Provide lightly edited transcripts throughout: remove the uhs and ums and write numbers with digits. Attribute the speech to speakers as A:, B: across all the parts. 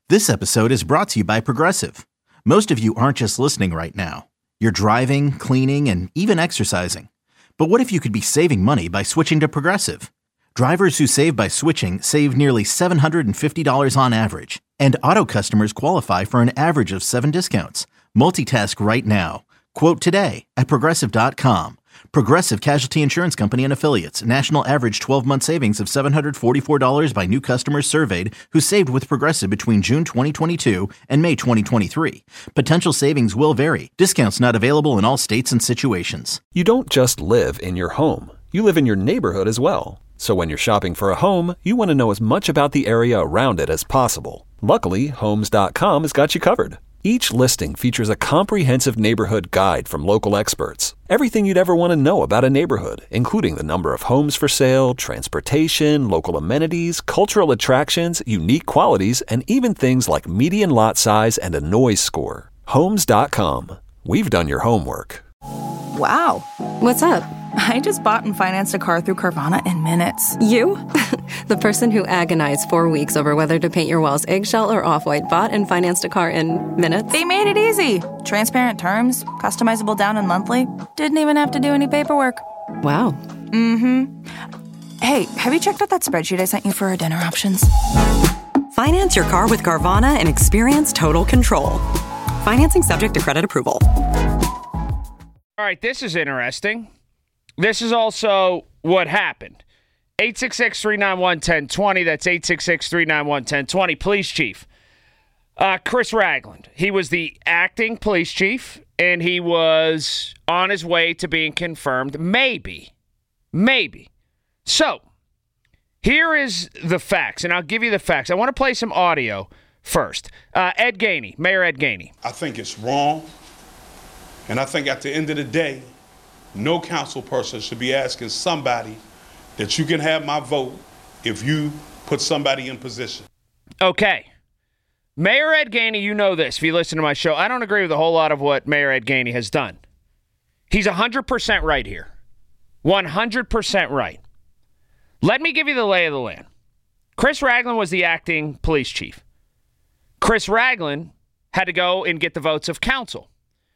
A: This episode is brought to you by Progressive. Most of you aren't just listening right now. You're driving, cleaning, and even exercising. But what if you could be saving money by switching to Progressive? Drivers who save by switching save nearly $750 on average. And auto customers qualify for an average of 7 discounts. Multitask right now. Quote today at Progressive.com. Progressive Casualty Insurance Company and Affiliates. National average 12-month savings of $744 by new customers surveyed who saved with Progressive between June 2022 and May 2023. Potential savings will vary. Discounts not available in all states and situations.
B: You don't just live in your home. You live in your neighborhood as well. So when you're shopping for a home, you want to know as much about the area around it as possible. Luckily, Homes.com has got you covered. Each listing features a comprehensive neighborhood guide from local experts. Everything you'd ever want to know about a neighborhood, including the number of homes for sale, transportation, local amenities, cultural attractions, unique qualities, and even things like median lot size and a noise score. Homes.com. We've done your homework.
C: Wow.
D: What's up?
C: I just bought and financed a car through Carvana in minutes.
D: You? The person who agonized 4 weeks over whether to paint your walls eggshell or off-white bought and financed a car in minutes?
C: They made it easy. Transparent terms, customizable down and monthly. Didn't even have to do any paperwork.
D: Wow.
C: Mm-hmm. Hey, have you checked out that spreadsheet I sent you for our dinner options?
E: Finance your car with Carvana and experience total control. Financing subject to credit approval.
F: All right, this is interesting. This is also what happened. 866-391-1020. That's 866-391-1020. Police Chief Chris Ragland. He was the acting police chief, and he was on his way to being confirmed. Maybe. So, here is the facts, and I'll give you the facts. I want to play some audio first. Ed Gainey, Mayor Ed Gainey.
G: I think it's wrong, and I think at the end of the day, no council person should be asking somebody that you can have my vote if you put somebody in position.
F: Okay. Mayor Ed Gainey, you know this if you listen to my show. I don't agree with a whole lot of what Mayor Ed Gainey has done. He's 100% right here. 100% right. Let me give you the lay of the land. Chris Ragland was the acting police chief. Chris Ragland had to go and get the votes of council.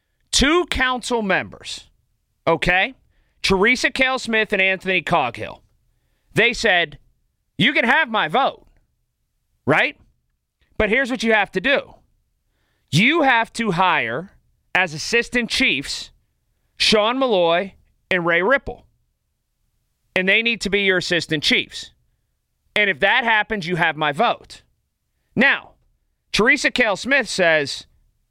F: 2 council members, okay? Teresa Cale Smith and Anthony Coghill. They said, you can have my vote, right? But here's what you have to do. You have to hire, as assistant chiefs, Sean Malloy and Ray Ripple. And they need to be your assistant chiefs. And if that happens, you have my vote. Now, Teresa Cale Smith says,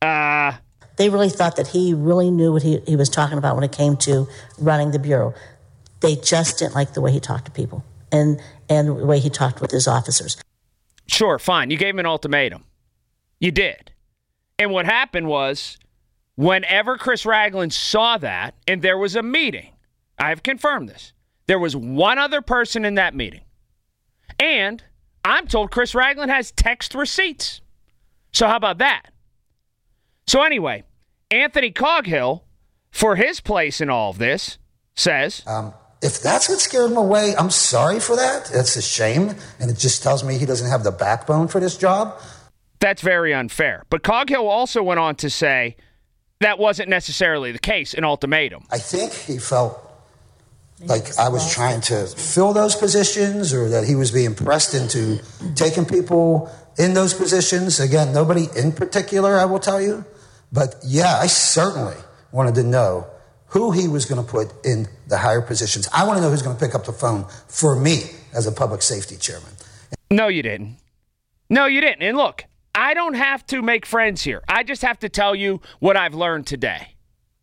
H: they really thought that he really knew what he was talking about when it came to running the Bureau. They just didn't like the way he talked to people and the way he talked with his officers.
F: Sure, fine. You gave him an ultimatum. You did. And what happened was, whenever Chris Ragland saw that, and there was a meeting, I have confirmed this, there was one other person in that meeting. And I'm told Chris Ragland has text receipts. So how about that? So anyway, Anthony Coghill, for his place in all of this, says,
I: if that's what scared him away, I'm sorry for that. That's a shame. And it just tells me he doesn't have the backbone for this job.
F: That's very unfair. But Coghill also went on to say that wasn't necessarily the case, an ultimatum.
I: I think he felt like I was trying to fill those positions or that he was being pressed into taking people in those positions. Again, nobody in particular, I will tell you. But yeah, I certainly wanted to know who he was going to put in the higher positions. I want to know who's going to pick up the phone for me as a public safety chairman.
F: No, you didn't. No, you didn't. And look, I don't have to make friends here. I just have to tell you what I've learned today.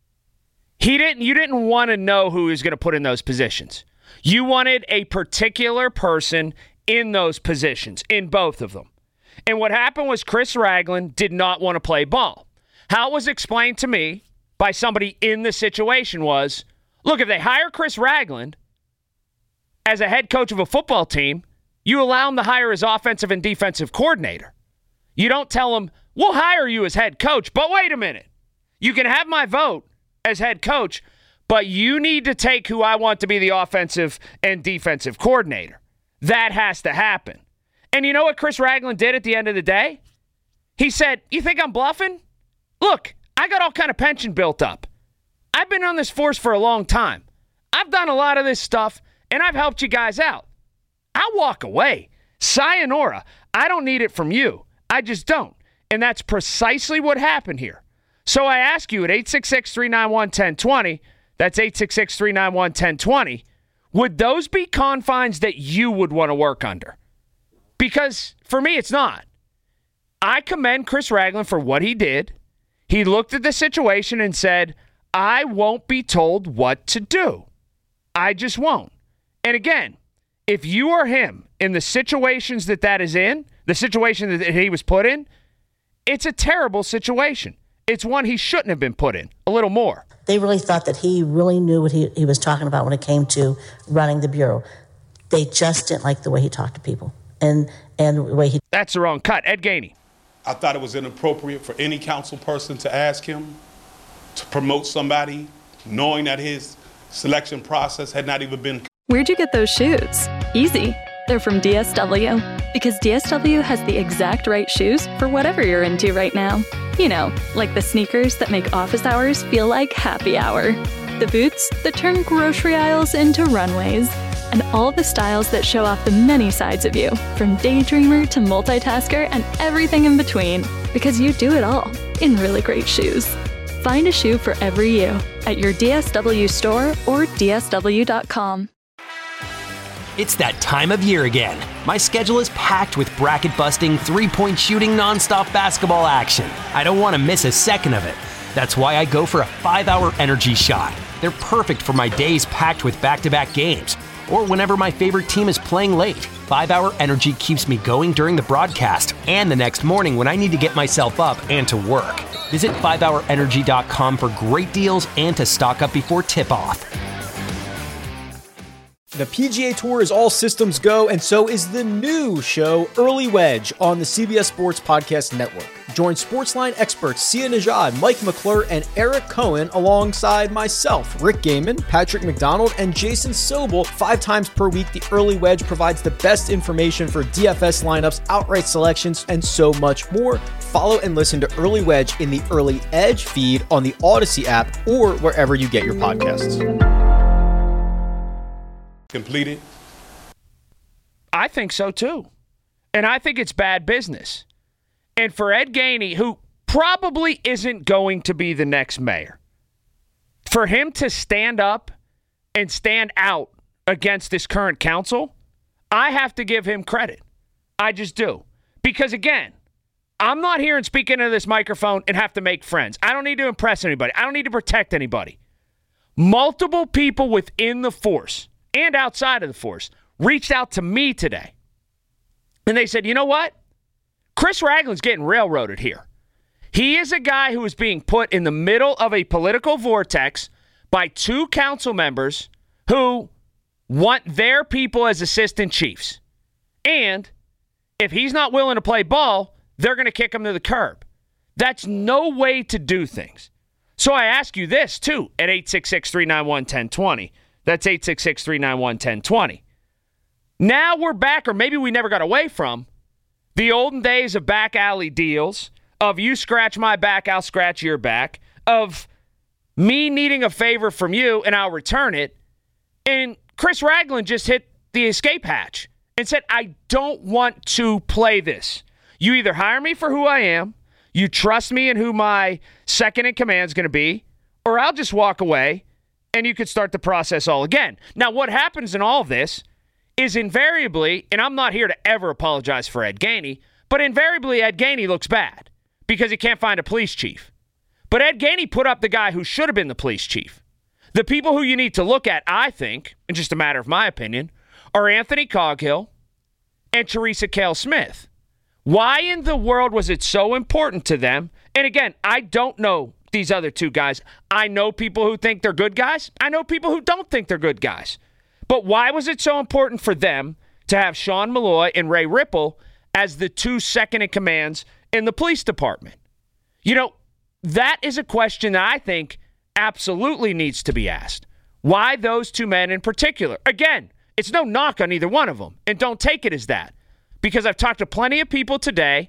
F: You didn't want to know who he was going to put in those positions. You wanted a particular person in those positions, in both of them. And what happened was Chris Ragland did not want to play ball. How it was explained to me by somebody in the situation was, look, if they hire Chris Ragland as a head coach of a football team, you allow him to hire his offensive and defensive coordinator. You don't tell him, we'll hire you as head coach, but wait a minute. You can have my vote as head coach, but you need to take who I want to be the offensive and defensive coordinator. That has to happen. And you know what Chris Ragland did at the end of the day? He said, you think I'm bluffing? Look, I got all kind of pension built up. I've been on this force for a long time. I've done a lot of this stuff, and I've helped you guys out. I'll walk away. Sayonara. I don't need it from you. I just don't. And that's precisely what happened here. So I ask you at 866-391-1020, that's 866-391-1020, would those be confines that you would want to work under? Because for me, it's not. I commend Chris Ragland for what he did. He looked at the situation and said, I won't be told what to do. I just won't. And again, if you are him in the situations that is in, the situation that he was put in, it's a terrible situation. It's one he shouldn't have been put in, a little more.
H: They really thought that he really knew what he was talking about when it came to running the Bureau. They just didn't like the way he talked to people and the way he...
F: That's the wrong cut. Ed Gainey.
G: I thought it was inappropriate for any council person to ask him to promote somebody knowing that his selection process had not even been...
J: Where'd you get those shoes? Easy. They're from DSW. Because DSW has the exact right shoes for whatever you're into right now. You know, like the sneakers that make office hours feel like happy hour. The boots that turn grocery aisles into runways. And all the styles that show off the many sides of you, from daydreamer to multitasker and everything in between. Because you do it all in really great shoes. Find a shoe for every you at your DSW store or DSW.com.
K: It's that time of year again. My schedule is packed with bracket-busting, three-point shooting, nonstop basketball action. I don't want to miss a second of it. That's why I go for a 5-hour energy shot. They're perfect for my days packed with back-to-back games, or whenever my favorite team is playing late. 5-hour energy keeps me going during the broadcast and the next morning when I need to get myself up and to work. Visit 5hourenergy.com for great deals and to stock up before tip-off.
L: The PGA Tour is all systems go, and so is the new show, Early Wedge, on the CBS Sports Podcast Network. Join Sportsline experts Sia Nejad, Mike McClure, and Eric Cohen alongside myself, Rick Gaiman, Patrick McDonald, and Jason Sobel 5 times per week. The Early Wedge provides the best information for DFS lineups, outright selections, and so much more. Follow and listen to Early Wedge in the Early Edge feed on the Odyssey app or wherever you get your podcasts.
G: Completed?
F: I think so too. And I think it's bad business. And for Ed Gainey, who probably isn't going to be the next mayor, for him to stand up and stand out against this current council, I have to give him credit. I just do. Because again, I'm not here and speaking into this microphone and have to make friends. I don't need to impress anybody. I don't need to protect anybody. Multiple people within the force and outside of the force reached out to me today. And they said, you know what? Chris Ragland's getting railroaded here. He is a guy who is being put in the middle of a political vortex by 2 council members who want their people as assistant chiefs. And if he's not willing to play ball, they're going to kick him to the curb. That's no way to do things. So I ask you this, too, at 866-391-1020. That's 866-391-1020. Now we're back, or maybe we never got away from, the olden days of back alley deals, of you scratch my back, I'll scratch your back, of me needing a favor from you and I'll return it. And Chris Ragland just hit the escape hatch and said, I don't want to play this. You either hire me for who I am, you trust me in who my second in command is going to be, or I'll just walk away and you could start the process all again. Now, what happens in all of this is invariably, and I'm not here to ever apologize for Ed Gainey, but invariably Ed Gainey looks bad because he can't find a police chief. But Ed Gainey put up the guy who should have been the police chief. The people who you need to look at, I think, in just a matter of my opinion, are Anthony Coghill and Teresa Cale Smith. Why in the world was it so important to them? And again, I don't know these other 2 guys. I know people who think they're good guys. I know people who don't think they're good guys. But why was it so important for them to have Sean Malloy and Ray Ripple as the 2 second-in-commands in the police department? You know, that is a question that I think absolutely needs to be asked. Why those 2 men in particular? Again, it's no knock on either one of them, and don't take it as that. Because I've talked to plenty of people today,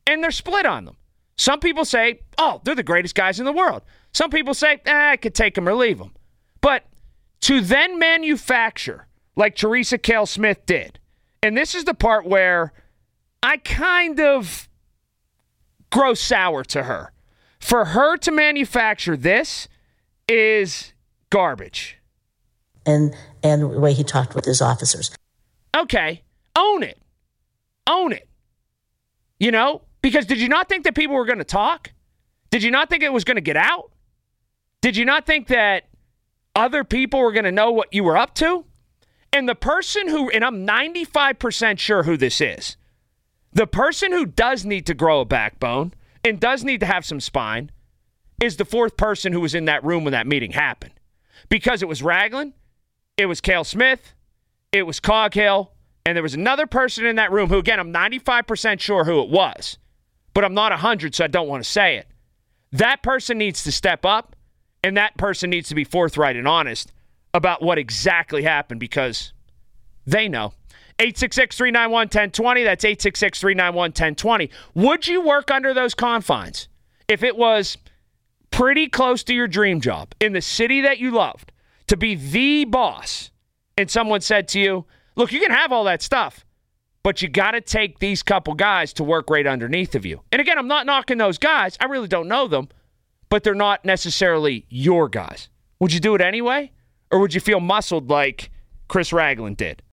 F: And they're split on them. Some people say, oh, they're the greatest guys in the world. Some people say, I could take them or leave them. But to then manufacture, like Teresa Cale Smith did, and this is the part where I kind of grow sour to her. For her to manufacture this is garbage.
H: And the way he talked with his officers.
F: Okay, own it. Own it. You know, because did you not think that people were going to talk? Did you not think it was going to get out? Did you not think that other people were going to know what you were up to? And the person who, and I'm 95% sure who this is, the person who does need to grow a backbone and does need to have some spine is the fourth person who was in that room when that meeting happened. Because it was Ragland, it was Cale Smith, it was Coghill, and there was another person in that room who, again, I'm 95% sure who it was, but I'm not 100, so I don't want to say it. That person needs to step up, and that person needs to be forthright and honest about what exactly happened, because they know. 866-391-1020. That's 866-391-1020. Would you work under those confines if it was pretty close to your dream job in the city that you loved to be the boss, and someone said to you, look, you can have all that stuff, but you got to take these couple guys to work right underneath of you? And again, I'm not knocking those guys. I really don't know them, but they're not necessarily your guys. Would you do it anyway? Or would you feel muscled like Chris Ragland did?